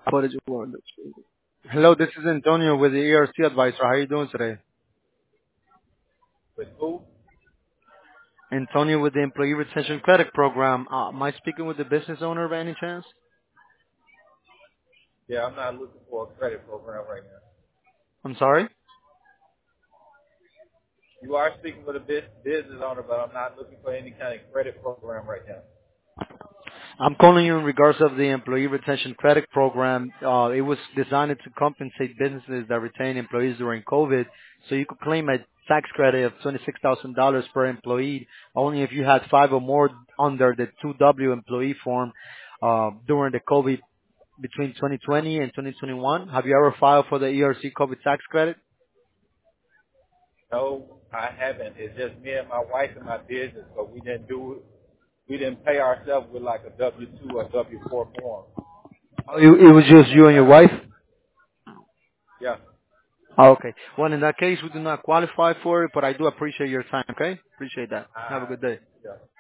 What did you want? Hello, this is Antonio with the ERC Advisor. How are you doing today? With who? Antonio with the Employee Retention Credit Program. Am I speaking with the business owner by any chance? Yeah, I'm not looking for a credit program right now. I'm sorry? You are speaking with a business owner, but I'm not looking for any kind of credit program right now. I'm calling you in regards of the Employee Retention Credit Program. It was designed to compensate businesses that retain employees during COVID, so you could claim a tax credit of $26,000 per employee only if you had five or more under the 2W employee form during the COVID between 2020 and 2021. Have you ever filed for the ERC COVID tax credit? No, I haven't. It's just me and my wife and my business, but we didn't do it. We didn't pay ourselves with like a W-2 or W-4 form. It was just you and your wife? Yeah, Oh, okay. Well, in that case, we do not qualify for it, but I do appreciate your time, okay? Appreciate that. Have a I, good day. yeah.